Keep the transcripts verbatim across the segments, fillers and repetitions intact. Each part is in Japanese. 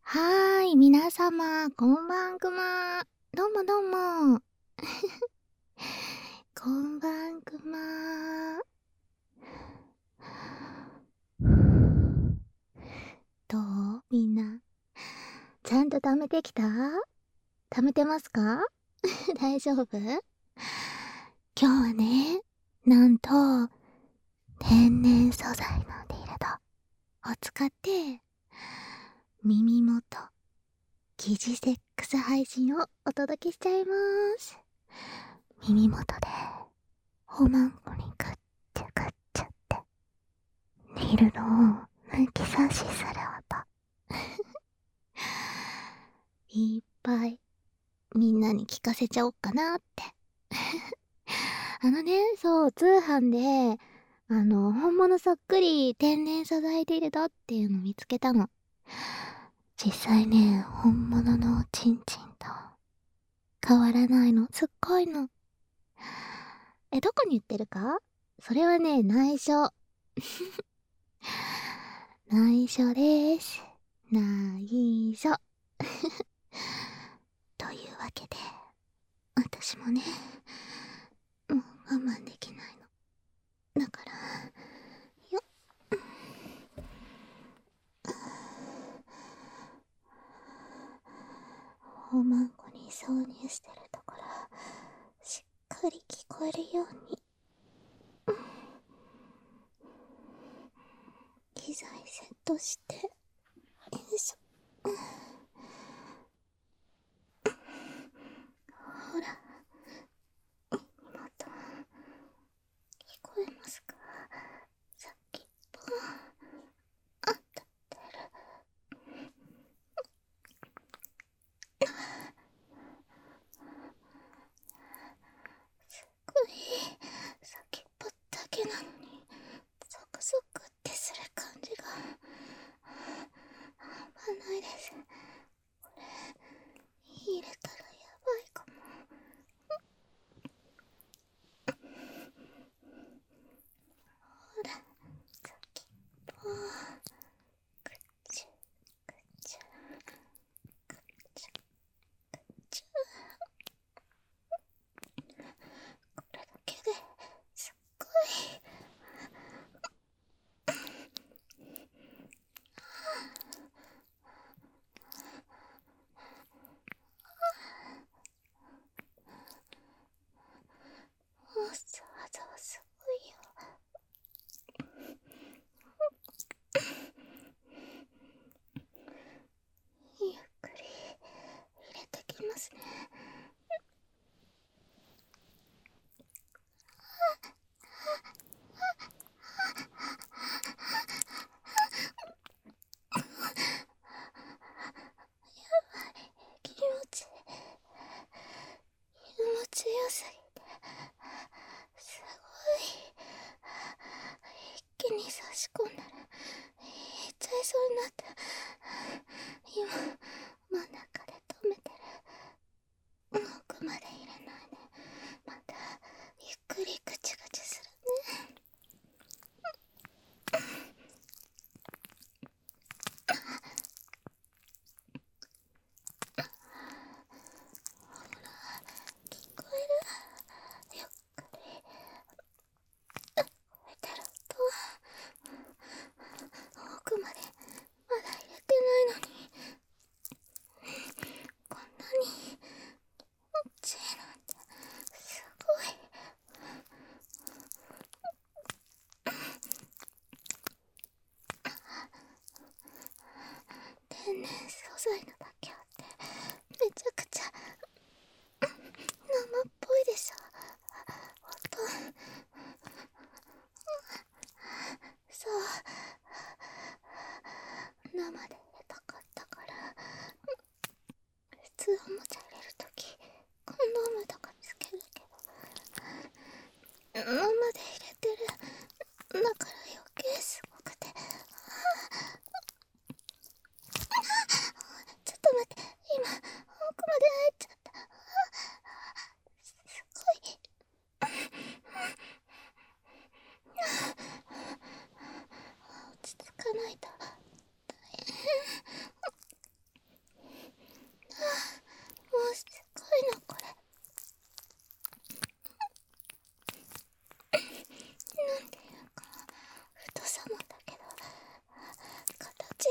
はーい、皆様、こんばんくま。どうもどうも。こんばんくま。どうみんな。ちゃんと貯めてきた？貯めてますか？大丈夫？今日はね、なんと、天然素材のディルドを使って、耳元、疑似セックス配信をお届けしちゃいます。耳元で、おまんこにグッチャグッチャって、ディルドを抜き差しする音。いっぱい、みんなに聞かせちゃおっかなって。あのね、そう、通販で、あの、本物そっくり天然素材ディルドっていうの見つけたの。実際ね、本物のチンチンと変わらないの。すっごいの。え、どこに売ってるか？それはね、内緒。内緒です。内緒。というわけで、私もね、もう我慢できないの。だから、よっ。おまんこに挿入してるところ、しっかり聞こえるように、機材セットして、よいしょ。ほら、妹、聞こえますか？さっきと、あったってる。すごい、先っぽだけなのに、ゾクゾクってする感じが、半端ないです。これ、入れたらやばいかも。ほら、先っぽ、ぐっちゃ、ぐっちゃ、ぐっちゃ、ぐっちゃ。これだけですっごい。もうざわざわすごいよ。ゆっくり入れてきますね。気持ちいい。気持ちよすぎて、すごい。一気に差し込んだら、いっちゃいそうになった。今、真ん中で止めてる。奥まで入れないで。また、ゆっくりぐちぐちするね。ほら、聞こえる？ゆっくり。聞こえてると、奥までまだ入れてないのに、こんなにちいなんて、すごい。天然素材のだけあって、めちゃくちゃ生っぽいでしょ。音。そう、生で入れたかったから。普通おもちゃ入れるときコンドームとかつけるけど、生で入れてる。だから余計すごくて。ちょっと待って、今奥まで入っちゃった。すごい。落ち着かないと大変。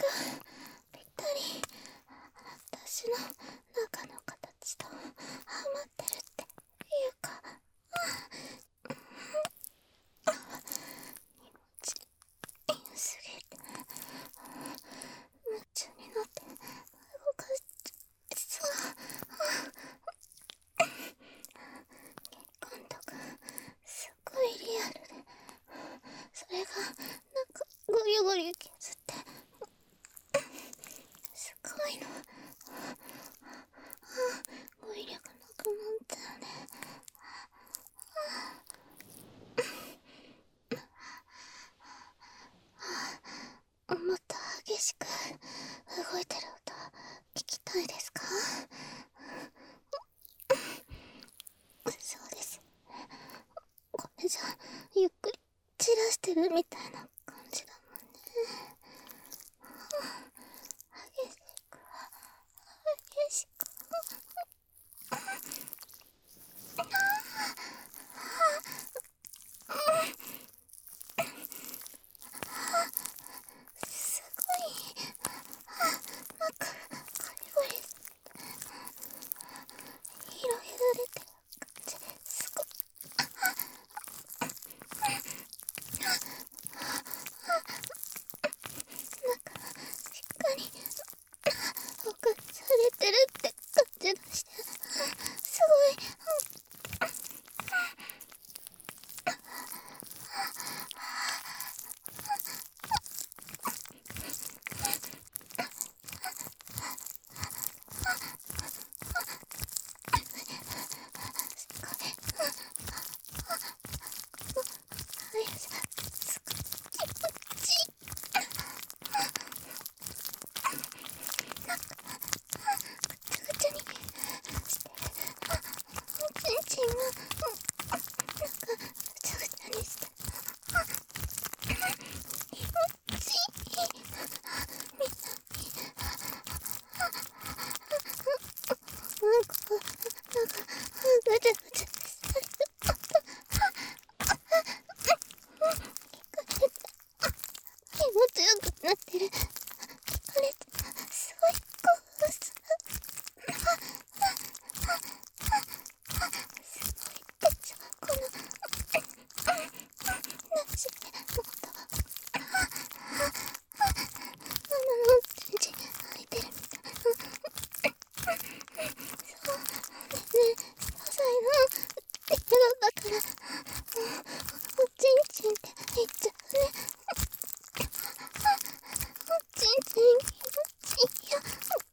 ぴったり私の中の形とハマってるっていうか、気持ち良すぎて夢中になって動かしそう。感とかすっごいリアルで、それがなんかゴリゴリ削ってすごいの。語彙力なくなっちゃうね。もっと激しく動いてる音聞きたいですか？そうです。これじゃゆっくり散らしてるみたいな感じだもんね。激しく激しくすごいなんかゴリゴリ色々出てる感じですごい。なんかしっかり保管されてるって感じがしてすごい。気持ちよくなってる。聞かれてすごい興奮する。すごいでしょこのなしもっとあのチンチン開いてるみたい。そうね、サザエの映画だからおちんちんって言っちゃうね。おちんちん気持ちいいよ。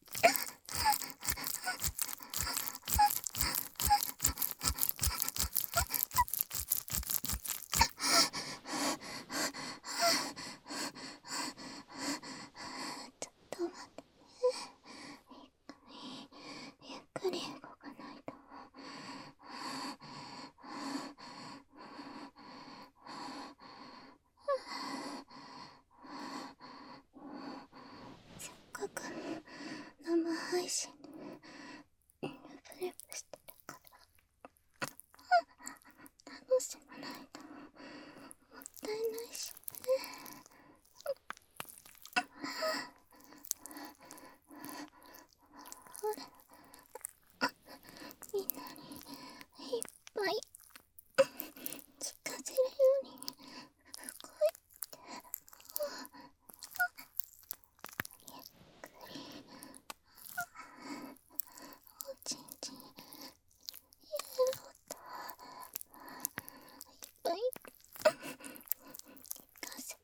ちょっと待ってね。ゆっくり動かないと。せっかく生配信でルプレプしてるから楽しまないともったいないしね。ほらみんなにいっぱい聞かせるように動いて、ゆっくりおちんちん入れる音いっぱい聞かせて。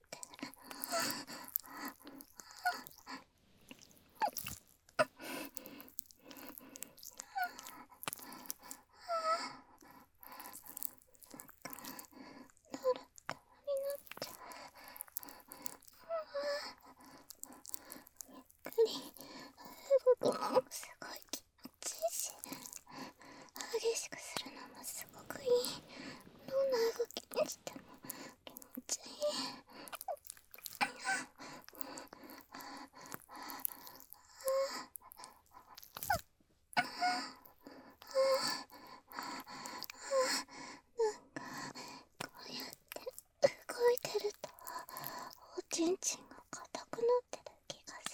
トロトロになっちゃう。ゆっくり動くのもすごい気持ちいいし、激しくするのもすごくいい。どんな動きにしても気持ちいい。こうやって動いてるとおちんちんが硬くなってる気が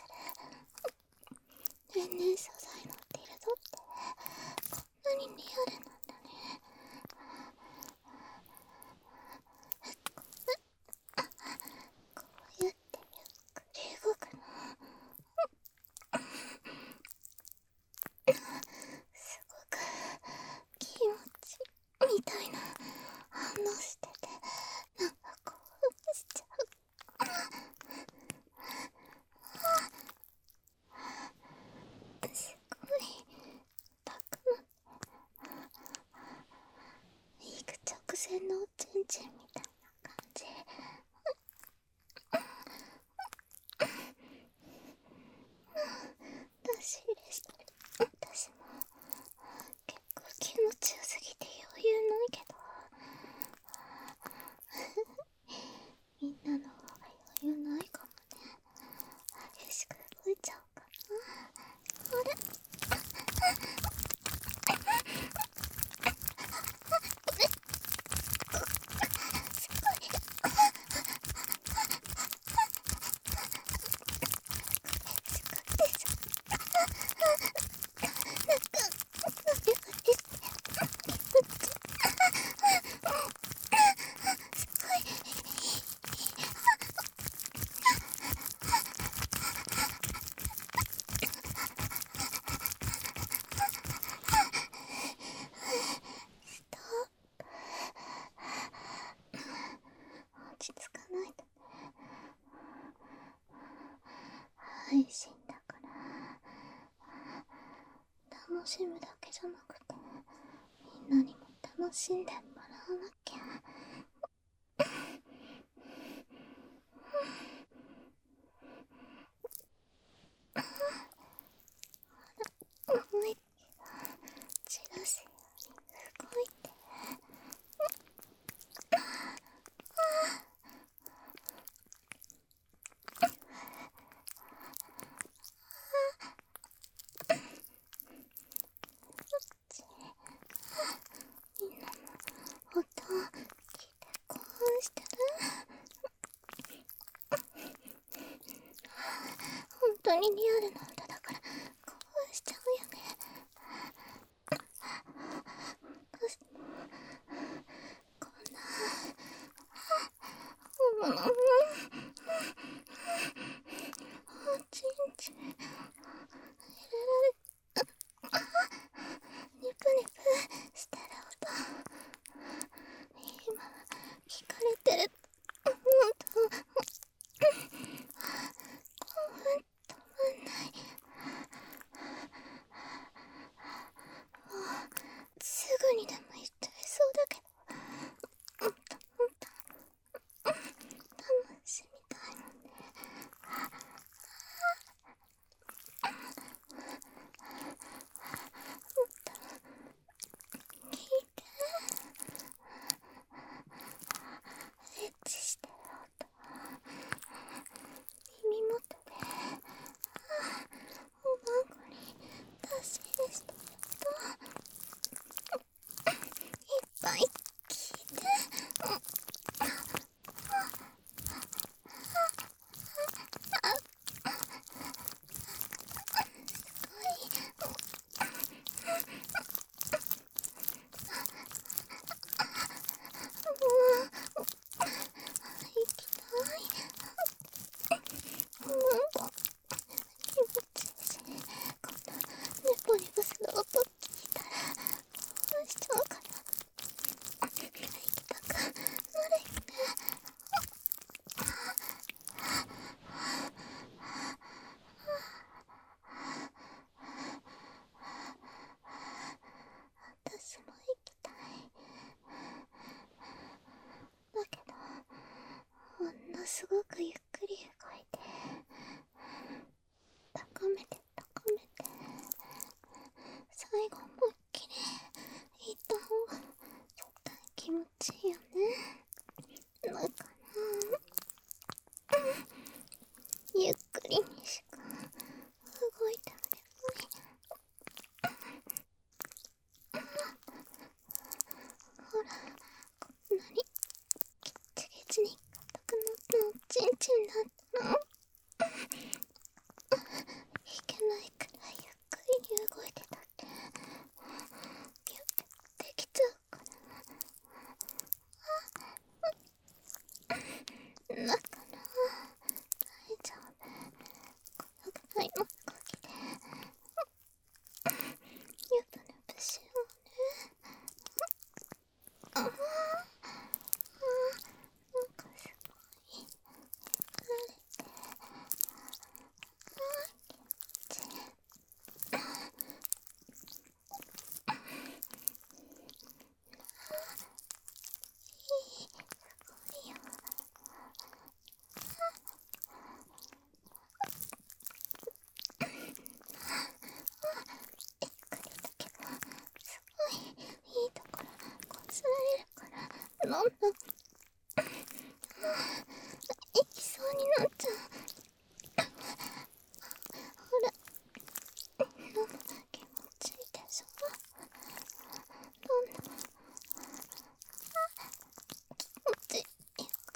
然素材のっているぞって、こんなにリアルなんだね。こうやってゆっくり動くの。すごく気持ちみたいな反応してて、なんか興奮しちゃう。すごいたくま行く直前のおちんちんみたいな感じ。出し入れしてる私も結構気持ちよすぎて余裕ないけど、みんなの方が余裕ないかもね。激しく動いちゃおうかな。あれすごい。すごいでしょ。なんかノリノリして気持ちすごい。ストップ。落ち着かないとね。配信だから楽しむだけじゃなくて、みんなにも楽しんでもらわなきゃ。思いっきり散らすように動いて。みんなも音聞いて興奮してる？本当にリアルな歌だから興奮しちゃうよね。私もこんなうんうんおちんちん入れられニプニプしてる音今聞かれてると思うと興奮止まんない。もうすぐにでも言っちゃいそうだけど、もっともっと楽しみたいもんね。もっと聞いて。エッチしてる音耳元でおまんこに出し入れしてる音いっぱい聞いて。すごい。もう行きたい。なんか気持ちいいし、こんなネポネポする音聞いたら興奮しちゃうから行きたくなるよね。私も行きたい。だけどほんのすごくゆっくり動いて高めて高めて最後思いっきり行った方が絶対気持ちいいよね。だからゆっくりにしか動いてあげない。ほらこんなにギッチギチに硬くなったおちんちんだったの。いけないくらいゆっなんだ。行きそうになっちゃう。ほら、気持ちいいでしょ。どんな気持ちよく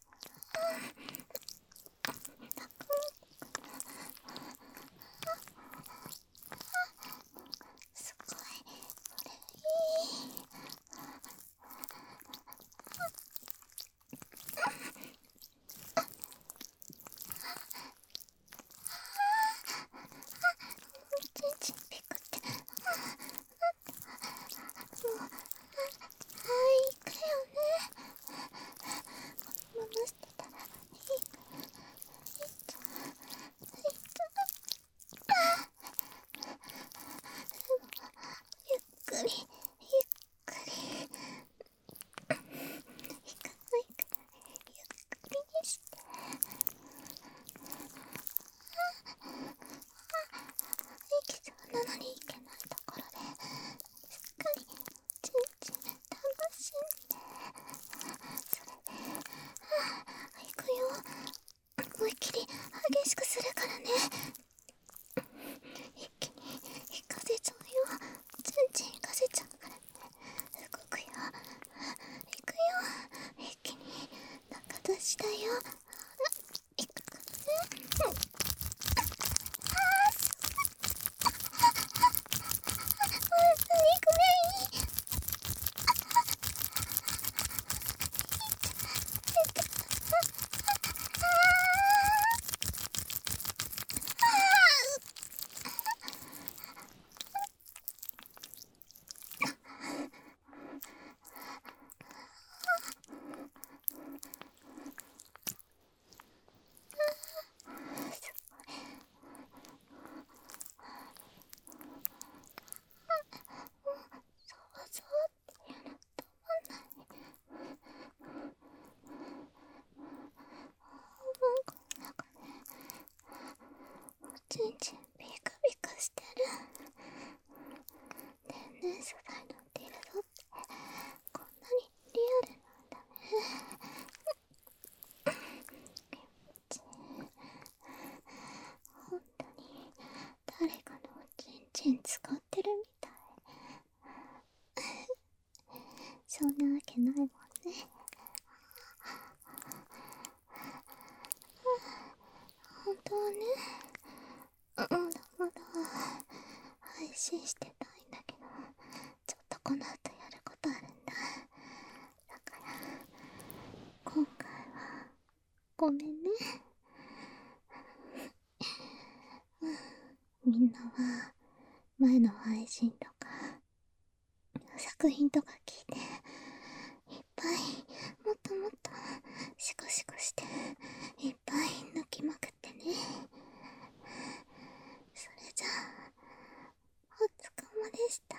すごい、これいい。ちんちんピクって。もう、はい、行くよね。このまましてたらいいから。いっと、いっと。ゆっくり、ゆっくり。行かないから、ゆっくりにして。行きそうなのに行けないところで、しっかり、ちんちん楽しんで。それで、行くよ。思いっきり激しくするからね。一気に行かせちゃうよ。ちんちん行かせちゃうからね。動くよ。行くよ。一気に中出しだよ。ほら、行くからね。うん。あー、すごい。本当にごめん。いい。えっと、あそうそうっていうの止まんない。なんか中ね、おちんちんピカピカしてる。天然素材のディルドってこんなにリアルなんだね。気持ちいい。本当に誰かのおちんちん使ってるみたい。そんなわけないもんね。本当はね、まだまだ配信してたいんだけど、ちょっとこの後やることあるんだ。だから今回はごめんね。みんなは前の配信とか作品とか聞いていっぱいもっともっとシコシコしていっぱい抜きまくってね。それじゃあお疲れでした。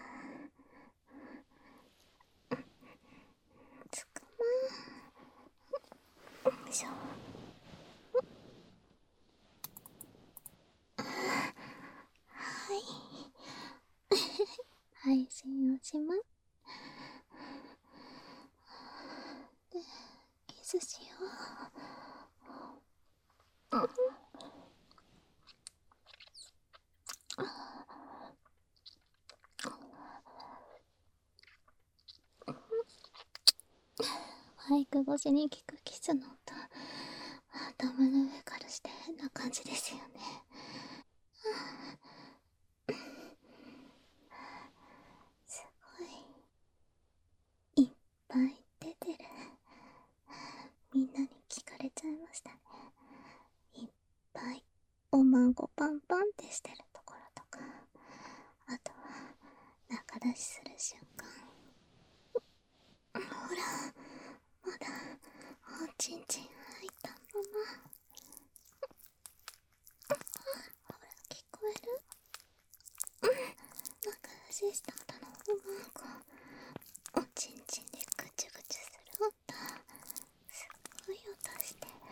お疲れ。よいしょ。はい。配信をします。で、キスしよう。うん。マイク越しに聞くキスの音、頭の上からして変な感じですよね。すごいいっぱい出てる。みんなに聞かれちゃいましたね。いっぱいおまんごパンパンってしてるところとか、あとは中出しする瞬間。ほら、まだおちんちん入ったまま。ほら、聞こえる？中出しした後のおまんご、おちんちんでぐちゅぐちゅする音、すっごい音してる。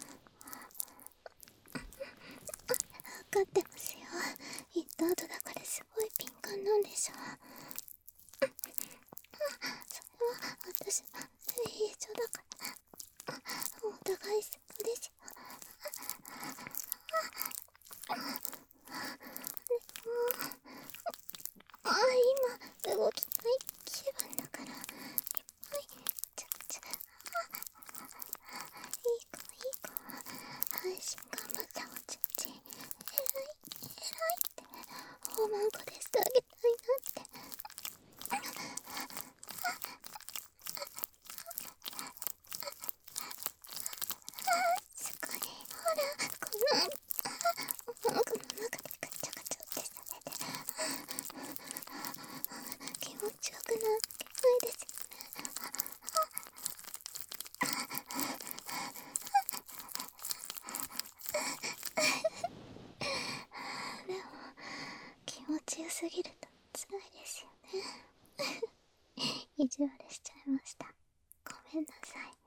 分かってますよ。言った後だからすごい敏感なんでしょ。それは私のせい。 ちよすぎると辛いですよね。意地悪しちゃいました。ごめんなさい。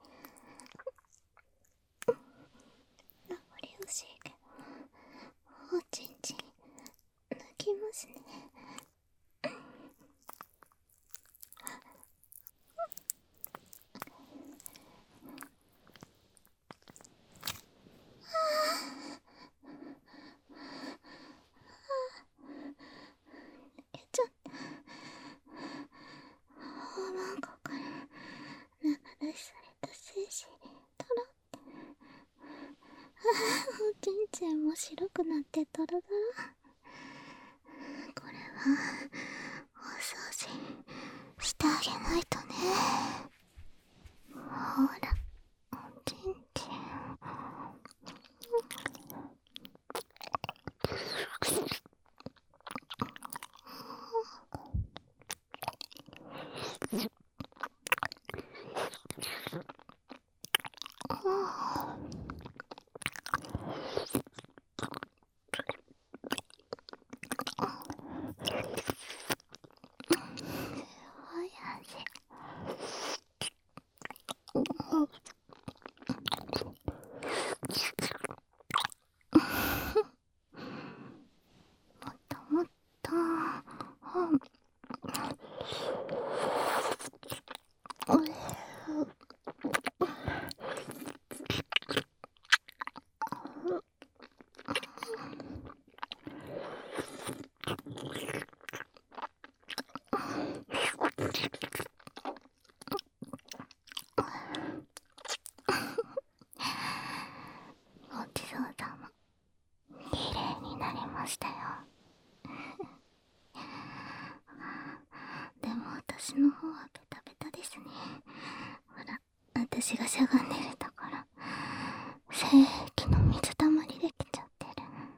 名残惜しいけど、おちんちん抜きますね。ちょっと肛門口から流された精子トロって、おちんちんも白くなってドロドロ。これはお掃除してあげないとね。ほら、おちんちん。ごちそうさま。綺麗になりましたよ。でも私の方はベタベタですね。ほら、私がしゃがんでるところ、精液の水たまりできちゃってる。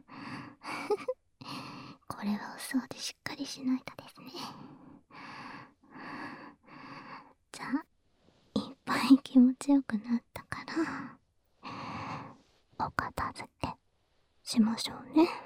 これはお掃除しっかりしないとですね。じゃあ、いっぱい気持ちよくなったから、お片付けしましょうね。